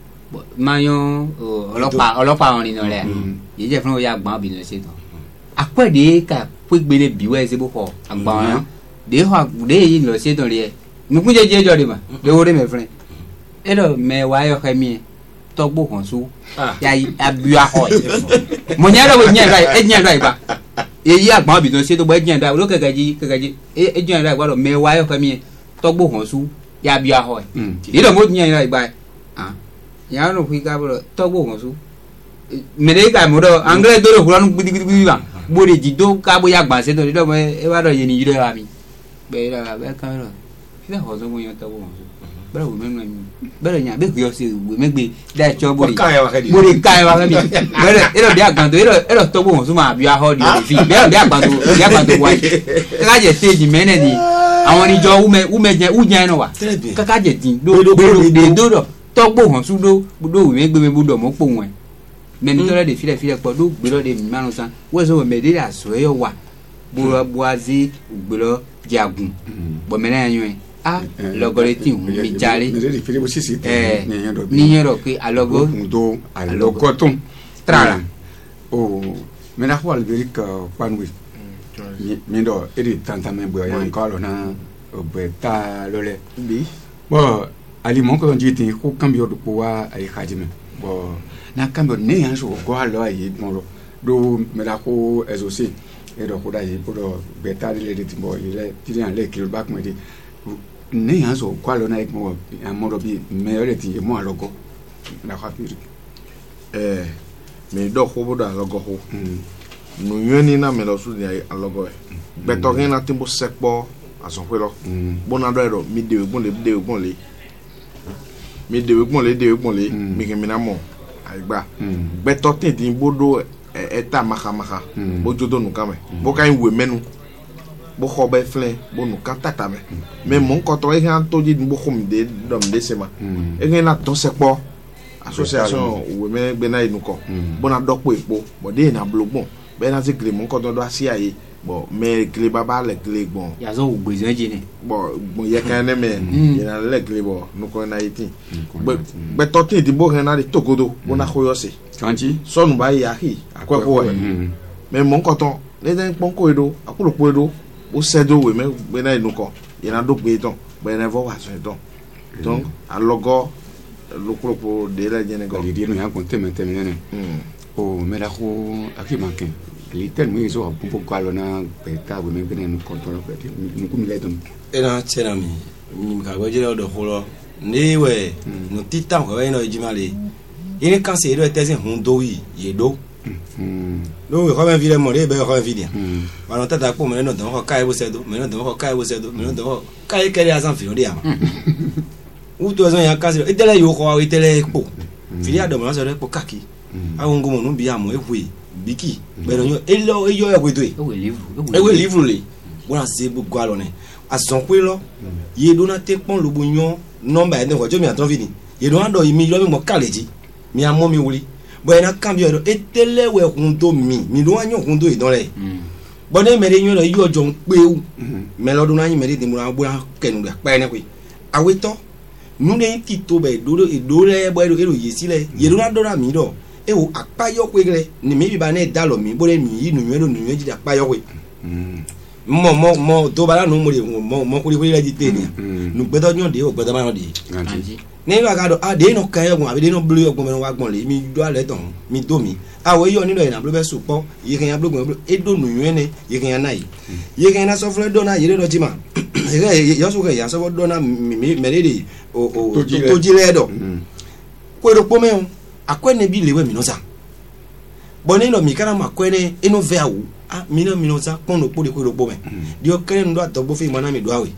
mayon ọlọ́pàá ọlọ́pàá on ni no le ye je fún o ya gbọn bi no se to apede ka pegbele biwe se bo ho agban de ho de yi lo se to le mi kun je je jo de ma de wo de me fren e do me wa yo khemi to gbo kan su ya abu a ho mo nya do we nya ra e nya ra iba ye yi agban bi no se to bo nya ra lo kekaji kekaji e nya ra gba do me wa yo khemi to gbo kan su ya bi a ho e do mo nya ra iba ah ya no fi ka bro to gbo kan su mere ka mo do angle do ro kuran gbidi gbidi ba bo de ji do ka bo ya gba se to do mo e wa do ye ni yiro wa mi be ra be ka ro fi da ho so mo yan to gbo kan su bro we me me bro nya be yo se we me gbe da cho bo de bo de ka wa ka mi bro e do de agban to e do e do to gbo kan su ma bi a ho di fi be do de agban to de agban to wa ka je stage me ne ni àwọn ni jo u me u me je u jan no wa ka ka je tin do do de do do togbo han su do do we gbe me budo mo po won me mi tore de file file po do gbe lo de mi manu san we so me de aso yo wa bo boazi gbe lo jagun bo me na yan ah logore ti hun mi jare eh ni yen ro pe alogo do alogo ton trala o me na ho alberic panwi mi do edi tanta me bo yan ko lo na obeta lole bi bo ali mon ko njiti ko cambio do poa ay khadime bo na cambio ne yan so go alo ay bon do me la ko exaucer et do ko dai pour beta le de timbo ile ti yan le kilo back me di ne yan so ko alo na ik mo amoro bi meilleur ti mo alogo na khapiri eh me do ko bo da alogo ho no yoni na me lo su ni alogo e beto ken na timbo sekpo ason pe lo bona do ero mi de egbon le de egbon le mi de egbon le de egbon le mi ke mi na mo aigba beto tin din bodo eta maka maka bo jodo nu kame bo kan we menu bo ko be flen bo nu kan tata me me mon ko to e han to di bo khum de dom de sema e ken na to sekpo association we me gbe na inu ko bona do po epo bo de na blogbon be na ti kle mon ko do do asiaye bon mais clé baba le clé bon ya zo besoin jine bon bon ya kan ne me ya le clé bon no ko na yiti be be to tin di bo kan na de togodo bo na khoyo se kanji so nu ba ya hi akwa ko mais mon ko ton le den pon ko edo akulo po edo o sedo we me be na inu ko ya na do pe ton be na vo wa so ton donc alogo lo ko po de la jene go ali di no ya ko teme teme ne o me la ko akimanken litel mu iso apupo kwalo na beta we me bene no control beta ni ku mi le don era chera mi mi ka go jere do holo ni we no titan ko we no jimale ini kan se do tese hundo yi yedo no we ko ben vile mo le be ko vile ba no tata po me no don ko kai bo sedo me no don ko kai bo sedo me no don ko kai kere asan fi odi ama u to zo ya kasi e tele yo ko wa tele po fili ado mo so re po kaki awon go mo no bi amo e hui biki pero yo elo yo ya gwedo e we livre e we livre le bona se bu gwalo ne ason pe lo ye do na te pon lo bonyon number e den ko jo mi aton fini ye do ando mi lo mi mo kaleji mi amo mi wuli bo e na cambio do e tele we kun to mi mi do anyo kun to idon le bo ne mere yin lo yo jo npe u me lo do na yin mere de mo na bo kenu le pa ne pe aweto nu ne ti to be do do le bo e do ye sile ye do na do na mi do e wo apayo kwegre ni mi ba ne dalo mi bo le mi yi nu yelo nu yeji apayo kwe mo mo mo to bala nu mo le mo mo kuri kuri la jite ni nu gbedo nyon de o gbedo ma de kanji ni ba ga do a de no kan egun abi de no blu egun me wa gbon le mi do ale ton mi do mi a wo yo ni do ina blu be supo yi kan ya blu gun e do nu yene yi kan ya nai yi kan na so fle do na yele do jima e yo so kan ya so do na mi me de o o to jile do ko do po me o akwene bi lewe minoza boni no mikana makwene eno veawu ah mina minoza kono pole ko robo me dio kere ndo atogbo fi mana mi do awe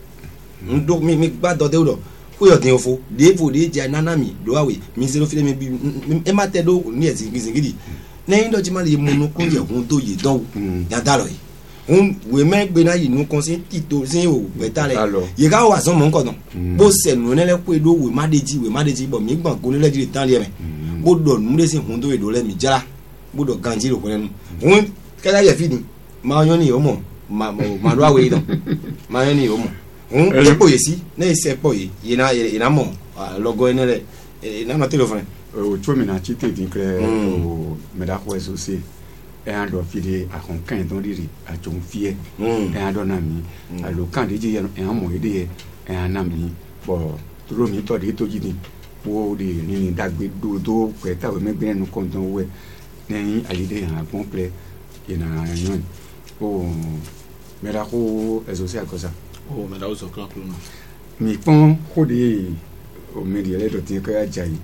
ndo mi mi gba do de do ko yo tin ofo de fo de ja nana mi do awe mi zero fi mi bi e ma te do ni e zingidi ne ndo ji ma le munu ko ye hun do ye do ya dalo yi un we me gbe na yi nu kon sin tito sin o beta le ye ga wa so mo nko don bo se nu ne le ko do we ma deji we ma deji bo mi gban ko le jiri tan le me bo do nu de sin hun do e do le mi jara bo do ganji ro ko le nu un kala ye fini ma yo ni o mo ma ma do awe don ma yo ni o mo un e po ye si ne se po ye ye na ye na mo logo ene le e na ma telephone o chomi na chite din kre o me da ko eso e ando fide a kon kan don diri a jon fie e ando na mi a lo kan de je e amo ide e anami bo tro mi to de to jini wo de ni dagbe do do pe ta we me gbe nu kon don we ni alide a complet e na yon o me da ko eso se a cosa o me da o so clock no mi pon ko de o me de le do tin ka jai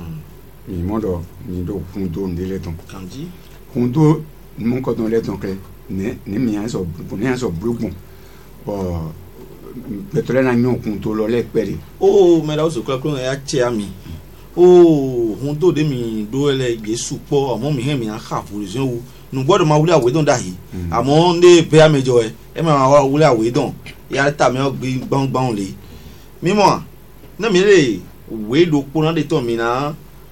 mi modo mi do fun do ndele ton kanji hundo mon ko don le donc ne ne mi aso ne aso blogbon o petrole na nyon hundo lo le pere o me da o so clock no ya che ami o hundo de mi do ele Jesu po omo mi he mi a ka police wo nu gbodo ma wule awe don da yi amo nde pe amejo e e ma wa wule awe don ya ta mi o gbe gbongbon le mimo na mi le we do po na de to mi na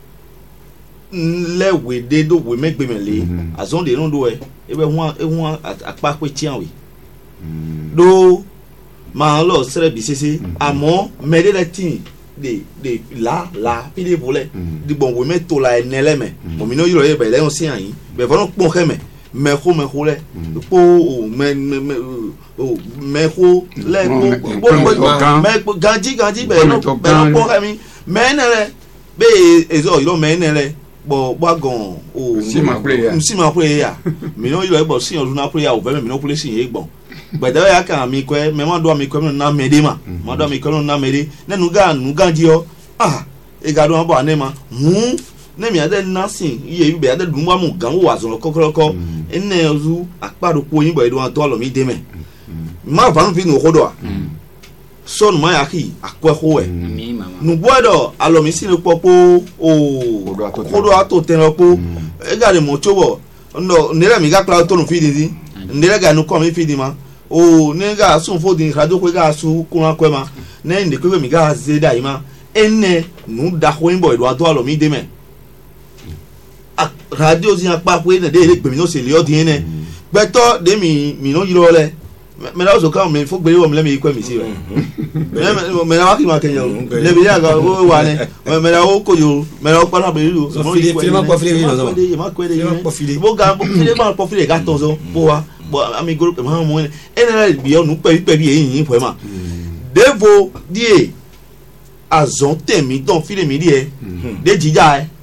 le we de do we me gbe me le azon de no do e e be hu e hu apa pe ti an we do ma lo sere bi sese amo me de la tin de de la la pi de vole di bon we me to la enele me mo mi no yiro e be le on si an yi be fo no pon ke me mexo mexo lɛ kpo o mɛ mɛ mɛ o mexo lɛ kpo kpo mɛ kpo ganji ganji bɛ no bɛ no kpɔ kɛmi mɛ ne lɛ bɛ ezɔ yɔrɔ mɛ ne lɛ bɔn bɔ agɔn o nsima kple ya mi n'o yɔrɔ bɔ si yɔrɔ na kple ya o bɛ mɛ mi n'o kple si ye gbɔn gbɛdɛ ya kan mi kɔɛ mɛ ma do mi kɔɛ mi na mɛ de ma ma do mi kɔɛ mi na mɛ de ne nu ga nu ganji yɔ ah e ga do ma bɔ ane ma hun ne mi ade nasi iye bi ade dun wa mu gan wo azɔn kɔkɔrɔkɔ ene ozu akpado ko yin bɔ edo an tɔ lɔ mi de mɛ ma va nu fi nu ko do a sɔnu ma ya ki akɔ ko ɛ nu bɔ dɔ alɔ mi si ne kpɔ kpo o ko do ato tɛ lɔ kpo e ga de mo tso bɔ ndɔ ne yɛrɛ mi ka kila to nu fi di di ne yɛrɛ ga nu kɔ mi fi di ma o ne ga sun fo di radio ko ga su kuna kɔ ma ne ne ko mi ga ze da yi ma ene nu da ko yin bɔ edo an tɔ lɔ mi de mɛ radio si akpa ko ene de ele gbemi no se le odi ene gbɛtɔ de mi mi no yirɔ lɛ mɛ na so kan mi fo gbere wɔ mi lɛ mi kɔ mi si rɛ mɛ na wa ki ma kɛ ɲɛ o lɛ bi ya ka o wa ne mɛ na o kojo mɛ na o kpala bɛ yi o fili ma kɔ fili yi nɔ sɔrɔ ye ma kɔ de ye bo ga fili ma kɔ fili ka tɔn sɔn bo wa bɔn ami goro ma mo ene ene yɛrɛ bi yɔ nu pɛ pɛ bi ye yin pɛ ma devo die azɔn tɛ mi dɔn fili mi di yɛ de jija yɛ.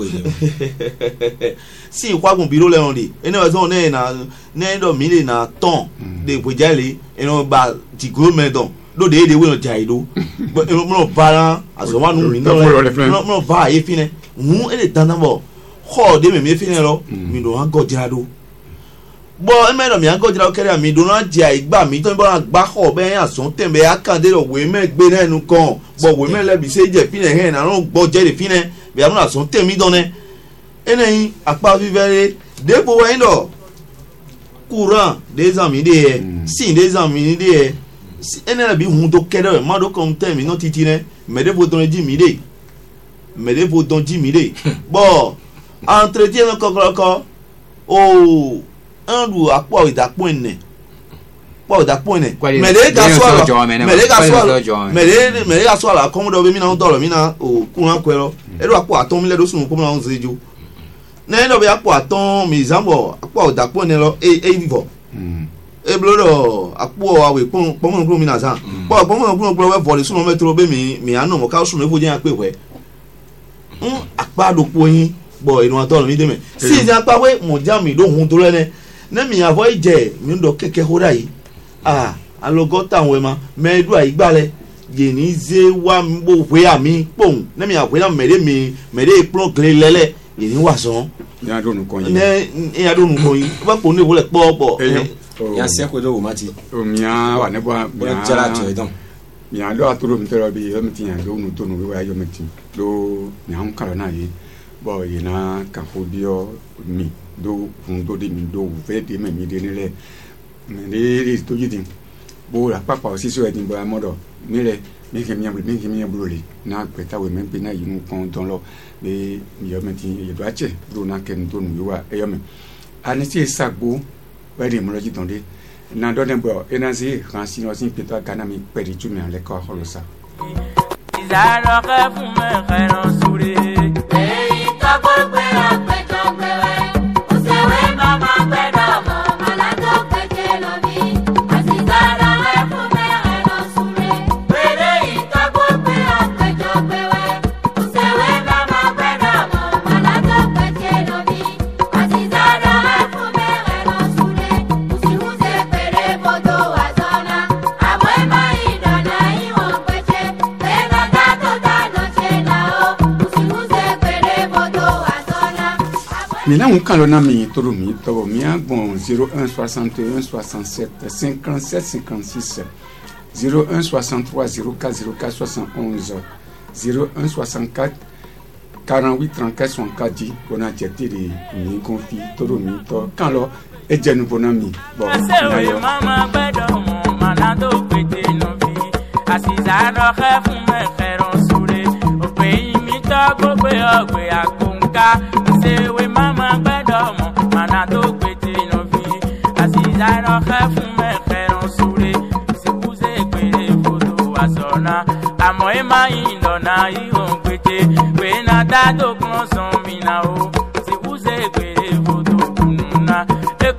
Si ikwagun biro le on di ene wa so ne na ne do mi le na ton de pojale eno ba ti go me don do de de we no jai do eno mo bara aso wa nu mi no no no ba e fine hu ele tanda bo ho de me me fine lo mi do an go jira do bo e me do mi an go jira o kere mi do na jia igba mi to bo gba ho be aso tembe akande ro we me gbe na enu kan bo we me le bi se je fine he na no gbo je de fine bi amuna aso temi don ne ene akpa vivere depo wa indo courant des amis de si des amis de ene bi hun to kere ma do kon temi no titi ne me de vodon di mi de me de vodon di mi de bon entretien no kokoko o andu akpo idapo ene po idapo ene me de ga so me de ga so me de me de ga so la komodo be mi na do lo mi na o courant kwero e do akpo aton mi le do sun ko na nzeju ne no be akpo aton mi zambo akpo dapo ne lo e e vivo e blodo akpo awe pon pon pon mi na san po pon pon pon pon we volley sun metro be mi mi anu mo ka sun me foje ape we um akpa do po yin bo inu ato mi de me si ja pa we mo ja mi do hun to le ne ne mi avoid je mi ndo keke hora yi ah alogota we ma me du ai gbale ye ni ze wa mbo we ami pon ne mi awe na me de mi me de plon gle lele ni wa so ni adonu kon yin ne e adonu kon yin ba po ni wo le po po ya se ko do o mati o mia wa ne bo ya jara to edon mia do aturo mi tero bi o mi tin ya do nu to nu wa yo mi tin do ni am kala na yi bo yi na ka fo bi o mi do fun do de mi do ve de me mi de ni le me de ri to yi din bo la papa o si so e din bo amodo mi le mi ke mi am mi ke mi am broli na pe ta we me pe na yi nu kon don lo be yo me tin ye do ache do na ken do nu wa e yo me ani si sagbo we de mo loji don de na do den bo e na si kan si no sin pe to kana mi pe ri tu mi an le ko holo sa izaro ka fun me khairan sure e ta gbo pe a pe to pe we o se we mama pe do mo mala to pe je lo mi azizaro ka fun me khairan sure we re ta gbo pe a pe to pe we o se we mama pe do mo mala to pe je lo mi azizaro ka fun me khairan sure usi use pere bodo azona abo ma idona i won pe je pe na ta to ta no che na o usi use pere bodo azona mi na un kalo na mi toro mi to mi agbon zéro un soixante et un soixante-sept cinquante-sept cinquante-six zéro un soixante-trois zéro quatre zéro quatre soixante et onze zéro un soixante-quatre quarante-huit trente-quatre soixante-quatre di bona jete de mi konfi toro mi to kan lo e je nu bona mi bo na yo mama gbedo mo mana do pete no bi asizaro ke fun me khairan sure o pe mi to gbogbe ogbe akunka se we mama gbedo mo mana do pete no bi asizaro ke fun me khairan sure se buze pere foto asona amo e ma indo na i won pete we na da do kon son mi na o se buze pere foto kununa e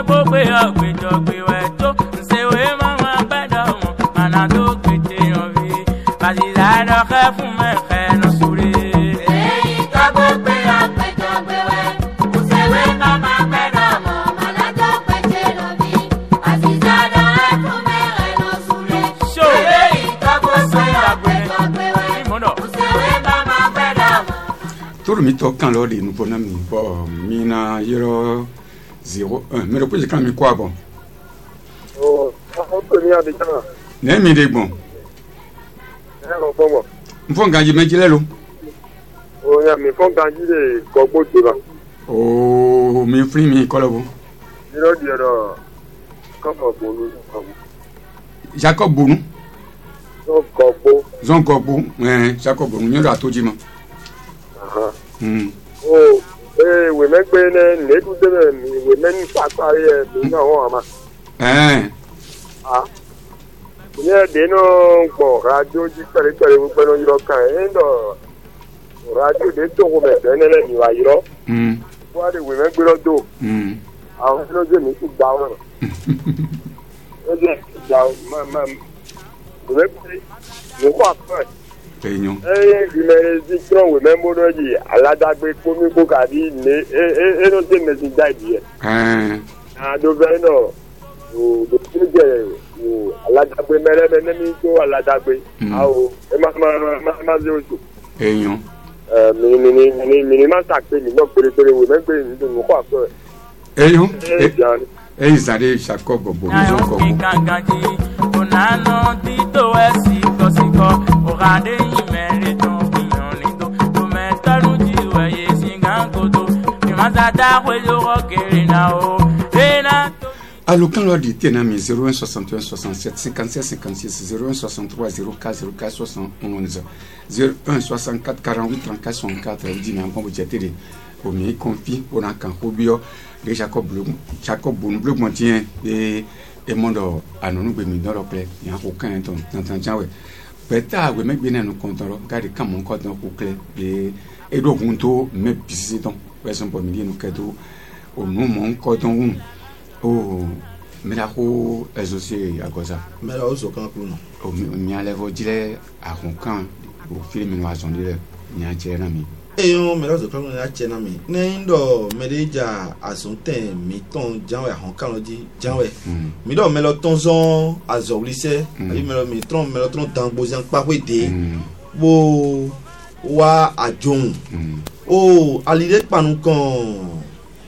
gbogbo ọgbẹjọgbẹ wẹ tó ṣèwé mọmọ gbẹdọ mọ màná tó pété yan fi bàtìlá dọkẹ fún mẹkẹ lọ sórí. èyí tó gbogbo ọgbẹjọgbẹ wẹ tó ṣèwé mọmọ gbẹdọ mọ màná tó pété yan fi bàtìlá dọkẹ fún mẹkẹ lọ sórí. èyí tó gbogbo ọgbẹjọgbẹ wẹ tó ṣèwé mọmọ gbẹdọ mọ. toro mi tɔ kan lɔ de nu bɔ na mi bɔ mi na yɔrɔ zero un mɛ dɔkpɛsi kan mi kɔ a bɔ. ɔ ɔ tó ní abidjan. ne mi de gbɔn. ɛ lọ fɔ mɔ. n fɔ nkan ji mɛ jilɛ lo. o ya mi fɔ nkan ji de kɔgbó jo la. ooo mi firi mi kɔlɔ bo. yɔrɔ diɛ dɔ kɔmɔ bonu kɔmɔ. jacob bonu. zɔn kɔgbó. zɔn kɔgbó ɛɛ jacob bonu nyɛ do a to ji ma. o ee wèmẹgbẹ ne nedu dẹmẹ mi wèmẹ ní pàpàrí ẹ mi náà wọn àmà. ɛɛ. a ní ẹdẹ náà gbọ radio jí pẹrẹpẹrẹ wípé náà yọrọ kan ẹ ń dọ radio de tó kó mẹsẹ nílẹ ní wa yọrọ. wọn á di wèmẹgbẹ lọ tó. àwọn ọlọjọ mi ti gbà wọn. ọjọ ti gbà má má wèmẹgbẹ mi kó àpẹ. Peño. Eh, il dit que we même on dit aladagbe komi ko kadi ne e e no te message dai eh. Ah do veno o do tije o aladagbe mere me mi ko aladagbe. Ah o e ma ma ma ma ze o. Peño. Eh mi mi mi mi mi ma ta pe mi no pere pere we me pe ni do ko aso. Peño. Eh izade Jacob bobo zo ko. Onano dito esi kosiko orade imere ton biyon to to metalu ji waye singangoto mi mazada kwelo rokere na o ena Allo kan lɔ di tena mi zero un soixante et un soixante-sept cinquante-sept cinquante-six zero un soixante-trois zero quatre zero quatre soixante onze zero un soixante-quatre quarante-huit trente-quatre soixante-quatre di na ngombo jetere o mi konfi ona kan hobio de Jacob Blum Jacob Blum Blum montien e e mondo anonu gbe mi doro ple ya ko kan ton tantan jawe beta we me gbe na no kontoro gadi kan mon ko don ko kle e e do hunto me bisi don we son po mi no kedo o no mon ko don o me la ko associé à goza me la o so kan ku no o mi ale vo dire a kon kan o film no azon dire nya che na mi eyo me la so kan na che na mi ne ndo me de ja asunten mi ton janwe hon kan lo di janwe mi do me lo ton zon azo lycée ali me lo mi tron me lo tron dan bo jan pa we de bo wa ajon o alide panu kan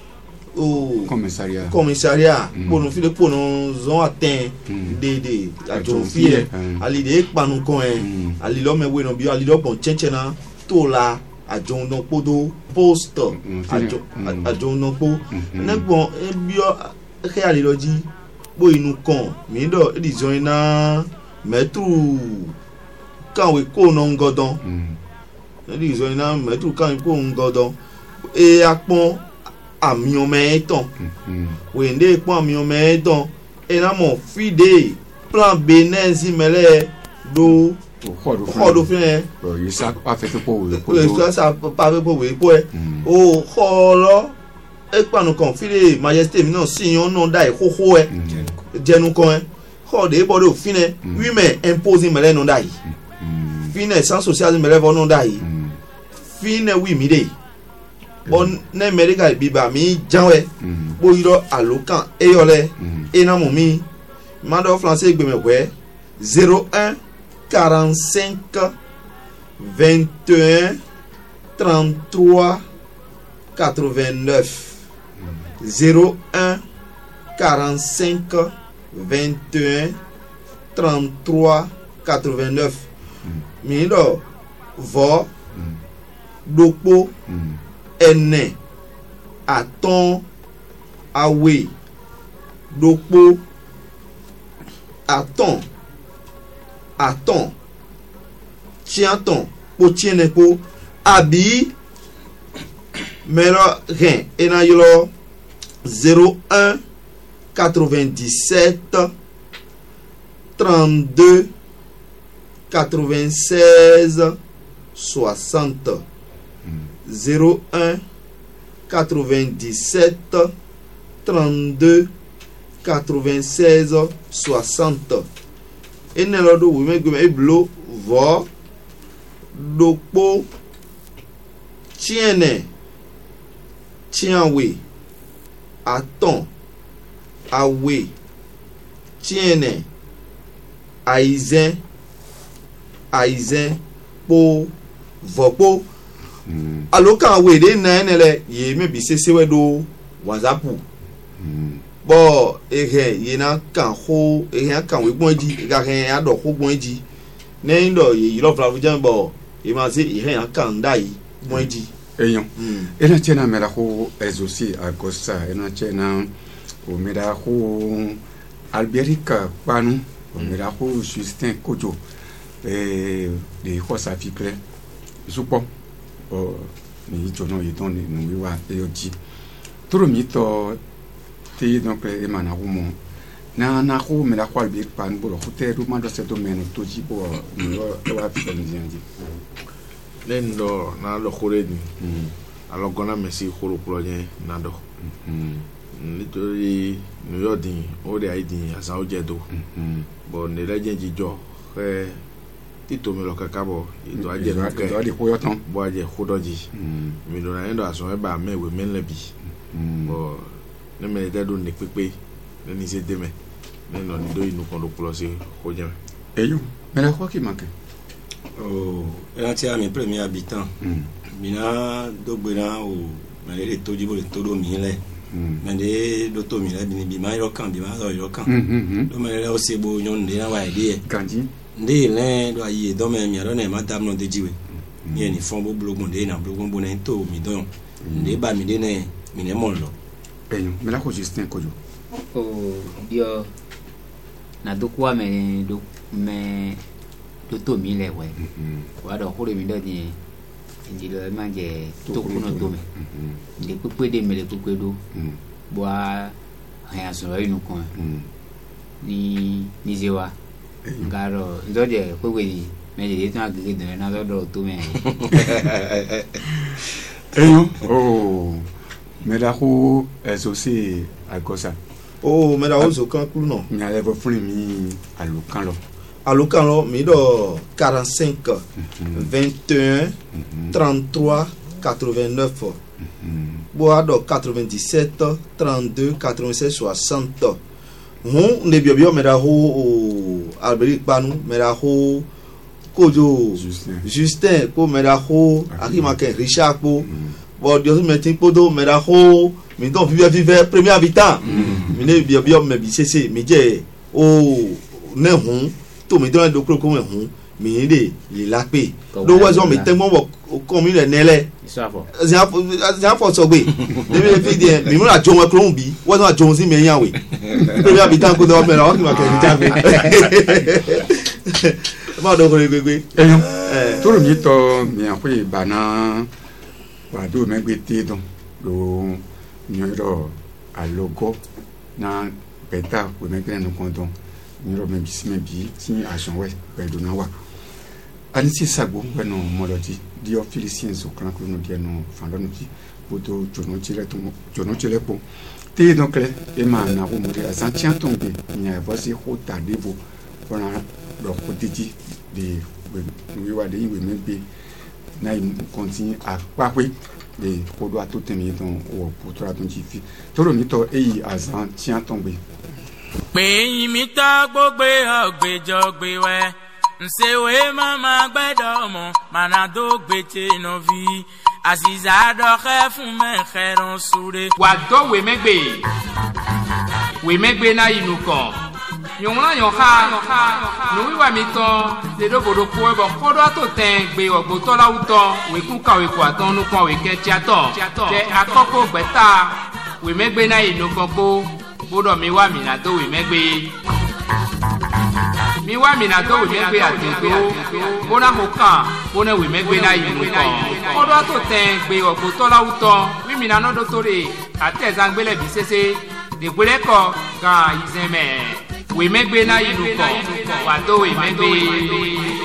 o commissariat commissariat pour nous filer pour nous zon atteint de de ajon fie alide panu kan e ali lo me we no bi ali lo bon chenchena to la ajon no podo post ajon ajon no po negbon e bio ke ali lo ji bo inu kan mi do e di zon na metru kan we ko no ngodon e di zon na metru kan ko ngodon e apon ami o me ton we nde pon ami o me ton e na mo fide plan benezi mele do xodo fine o yisa pa fe po we po o sa pa fe po we po e o xolo e panu kan fide majesté mi no siyon no dai xoxo e jenu kan e xode e bodo fine oui mais imposer mele no dai fine sans social mele vo no dai fine oui mi de on ne medical biba mi janwe bo yiro alokan eyole ena mo mi mando français gbe me we zero un quarante-cinq vingt et un trente-trois quatre-vingt-neuf zero un quarante-cinq vingt et un trente-trois quatre-vingt-neuf mido vo dopo ene aton awe dopo aton aton tianton po tiene po abi mero rien ena yolo zero un quatre-vingt-dix-sept trente-deux quatre-vingt-seize soixante zero un quatre-vingt-dix-sept trente-deux quatre-vingt-seize soixante ene lɔ do wo megbe me eblo vɔ dokpo tiɛnɛ tiɛnwe atɔn awe tiɛnɛ aizɛ aizɛ kpo vɔkpo alo kan we de na ene lɛ ye me bi sese wɛ do whatsapp bɔn ehe yena kan ho ehe kan we gbɔn dzi ega he adɔ ho gbɔn dzi ne yin dɔ ye yirɔ fila fujɛ bɔn ema se ehe yan kan da yi gbɔn dzi. eyan ena tiɲɛ na mɛra ko ɛzosi agosa ena tiɲɛ na o mɛra ko alberica kpanu o mɛra ko justin kojo ɛɛ de kɔsa fiklɛ zukpɔ ɔ ni jɔnɔ yi dɔn de nu wiwa eyɔ dzi toro mi tɔ te donc e mana ko mo na na ko mɛra ko alberica kpanu bolo ko tɛ do ma dɔ sɛ do mɛnu to dzi bɔ ni yɔ ɛwà fi ni diɲɛ dzi. lẹ́yìn dọ̀ náà lọ kórè ni alọ́gọ́nà mẹ́sì kóró kúrọ̀ yẹn náà dọ̀ nítorí nìyọ̀ dín ó dẹ̀ ayé dín àṣà ó jẹ́ tó bọ̀ nílẹ̀jẹ̀ jíjọ ẹ̀ títò mi lọ kẹ́kẹ́ bọ̀ ètò ajẹ́ tó kẹ́ bọ̀ ajẹ́ kó dọ́jì mìíràn yẹn dọ̀ àṣọ ẹ̀ bá mẹ́wé mẹ́lẹ́bì bọ̀ ní mẹ́lẹ́ tẹ́ dó ní pípé ní ṣe dé mẹ́ nínú nídó inú kan ló kúrọ̀ sí kó jẹ́ mẹ́. eyín mẹ́lẹ́ kọ́ kì í máa kẹ́. Oh, ela tinha meu premier habitant. Mina do gbera o na le to jibo le to do mi le. Na de do to mi le bi bi ma ro kan bi ma ro ro kan. Do me le o se bo nyon de na wa ide. Kanji. Nde le do aye do me mi ro na ma dam no de jiwe. Mi ni fon bo blogon de na blogon bo na to mi don. Nde ba mi de ne mi ne mo lo. Eyo, me la ko Justin Kojo. Oh, yo na do kwa me do me do to mi le we wa do ko le mi do di ndi lo ma je to kuno to me ndi pepe de me le pepe do bo a ha so ri nu kon ni ni je wa ngaro ndo je ko we ni me je tan agege de na do do to me eyo oh me la ko esosi agosa oh me la o zo kan kulu no mi ale bo fun mi alukan lo alokan lo mi do quarante-cinq vingt et un trente-trois quatre-vingt-neuf bo a do quatre-vingt-dix-sept trente-deux quatre-vingt-sept soixante hun ne bio bio me da ho alberic panu me da ho kojo justin ko me da ho akimake richard ko bo dio me tin podo me da ho mi don vive vive premier habitant mi ne bio bio me bi cc mi je o ne hun to mi don do kroko me hun mi de le la pe do wa zo mi te mo ko mi le nele isafo zafo zafo so gbe de mi fi de mi mo la jo won kro bi wa zo jo si me yan we premier habitant ko do me la o ki ma ke ta pe ma do ko gbe gbe eh to mi to mi an pe bana wa do me gbe te don lo ni ro alogo na beta we me gbe no kon don niro me bisi me bi ti action we pe do na wa ani si sagbo we no molodi di o filisien so kan ko no di no fando no ti bodo jono tire to jono tire po te donc le e ma na ko mo de san tian tombe nya bo si ko ta devo bona do ko titi de we wa de we me be na i continue a pa pe de ko do atotemi don o pour tra don ti fi to ro mi to e azan tian tombe pé yín mi tá gbogbo ọ̀gbẹ́jọ̀gbẹ́ wẹ́ ǹṣèwé màmá gbẹ́dọ̀ mọ̀ mànàdó gbèjè nọ́bí àṣìṣà dọ̀kẹ́ fún mẹ́kẹ́rán súré. wà dọ́ wèmẹ́gbè wèmẹ́gbè náà inú kan yòówùrán yòó ha nùwíwà mi tán lédòbòdò kó ẹbọ kọ́dọ̀ tó tẹ̀ gbé ọ̀gbọ́tọ́ láwùtọ́ wèkú kàwé kó àtọ́ nùpọ̀ wèkẹ́ tíátọ̀ tẹ akọ́kọ́ gbẹ́ta wèmẹ́gbè náà inú kan kó bodo mi wa mi na do we megbe mi wa mi na do we megbe adodo bona hoka bona we megbe na yimu ko odo to ten gbe ogbo to lawuto wi mi na no do tore ate zangbele bi sese de gbele ko gan izeme we megbe na yimu ko wa do we megbe